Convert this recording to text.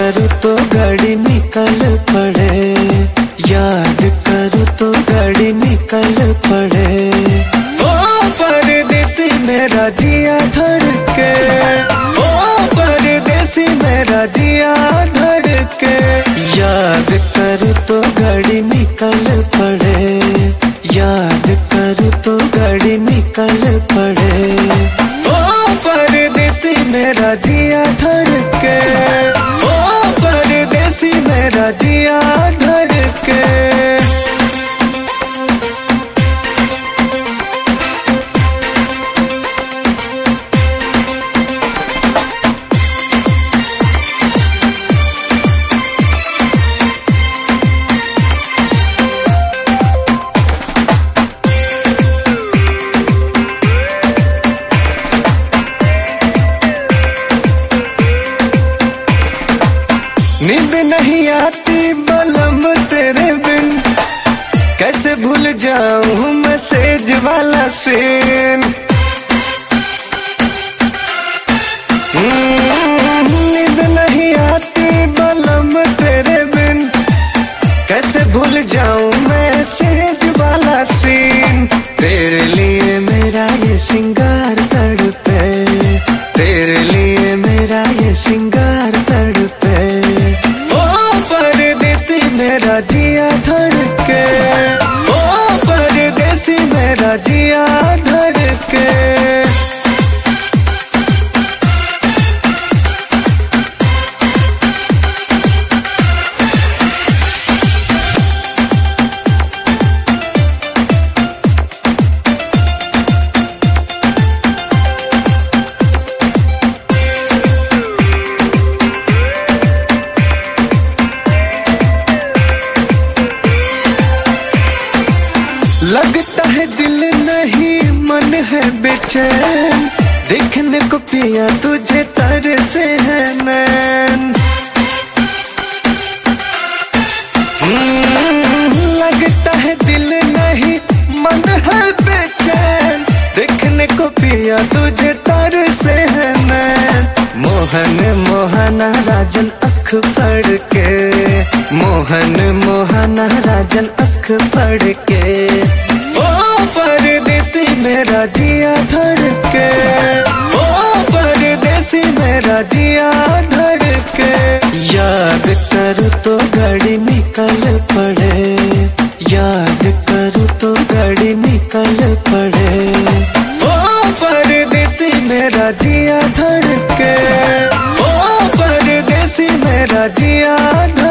करूँ तो गाड़ी निकल पड़े, याद करूँ तो गाड़ी निकल पड़े। ओ परदेसी मेरा जिया धड़के, ओ परदेसी मेरा जिया धड़के। याद करूँ तो गाड़ी निकल पड़े, याद करूँ तो गाड़ी निकल पड़े। ओ परदेसी मेरा जिया धड़के, ओ परदेसी मेरा जिया धड़के। नींद नहीं आती बलम तेरे बिन, कैसे भूल जाऊं मैसेज वाला सीन। नींद नहीं आती बलम तेरे बिन, कैसे भूल जाऊं मैसेज वाला सीन। तेरे लिए मेरा ये सिंगार तड़पे, तेरे लिए मेरा ये सिंगार तड़पे। मेरा जिया धड़के, ओ परदेसी मेरा जिया धड़के। लगता है दिल नहीं मन है बेचैन, देखने को पिया तुझे तरसे है नैन। लगता है दिल नहीं मन है बेचैन, देखने को पिया तुझे तरसे है नैन। मोहन मोहना राजन अख पढ़ के, मोहन मोहना राजन अख पढ़ के। ओ परदेसी मेरा जिया धड़के, ओ परदेसी मेरा जिया धड़के। याद करूँ तो गाड़ी निकल पड़े, याद करूँ तो गाड़ी निकल पड़े। ओ परदेसी मेरा जिया धड़के, ओ परदेसी मेरा जिया धड़के।